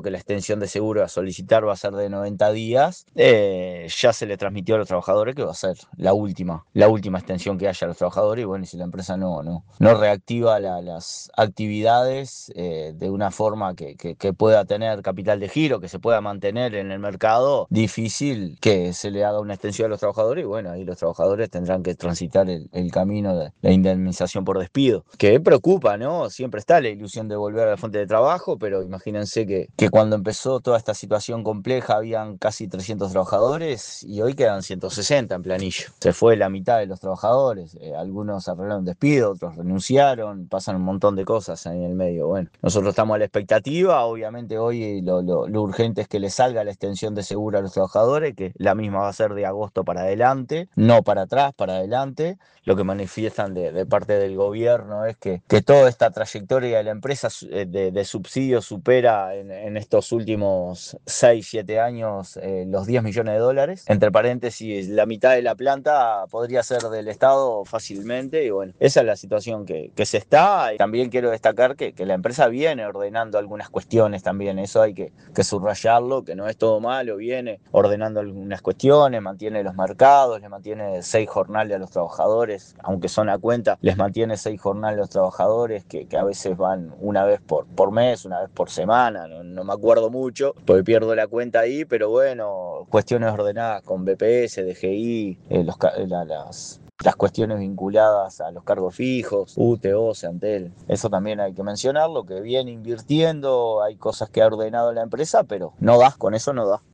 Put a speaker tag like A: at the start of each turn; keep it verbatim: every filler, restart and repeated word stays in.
A: que la extensión de seguro a solicitar va a ser de noventa días, eh, ya se le transmitió a los trabajadores que va a ser la última, la última extensión que haya a los trabajadores. Y bueno, y si la empresa no, no, no reactiva la, las actividades eh, de una forma que, que, que pueda tener capital de giro, que se pueda mantener en el mercado, difícil que se le haga una extensión a los trabajadores. Y bueno, ahí los trabajadores tendrán que transitar el, el camino de la indemnización por despido, que preocupa, ¿no? Siempre está la ilusión de volver a la fuente de trabajo, pero imagínense que, que cuando empezó toda esta situación compleja habían casi trescientos trabajadores y hoy quedan ciento sesenta en planilla. Se fue la mitad de los trabajadores, eh, algunos arreglaron despido, otros renunciaron, pasan un montón de cosas ahí en el medio. Bueno, nosotros estamos a la expectativa, obviamente hoy lo, lo, lo urgente es que le salga la extensión de seguro a los trabajadores, que la misma va a ser de agosto para adelante, no para atrás, para adelante. Lo que manifiestan de, de parte del gobierno es que, que toda esta trayectoria de la empresa de, de subsidio supera en, en estos últimos seis, siete años eh, los diez millones de dólares. Entre paréntesis, la mitad de la planta podría ser del Estado fácilmente. Y bueno, esa es la situación que, que se está. Y también quiero destacar que, que la empresa viene ordenando algunas cuestiones también. Eso hay que, que subrayarlo, que no es todo malo. Viene ordenando algunas cuestiones, mantiene los mercados, le mantiene seis jornales a los trabajadores, aunque son a cuenta, les mantiene seis jornales a los trabajadores que, que a veces van una vez por, por mes, una vez por semana, no, no me acuerdo mucho, porque pierdo la cuenta ahí, pero bueno, cuestiones ordenadas con B P S, D G I, eh, los, la, las... las cuestiones vinculadas a los cargos fijos, U T O, Antel, eso también hay que mencionarlo, que viene invirtiendo, hay cosas que ha ordenado la empresa, pero no da, con eso no da.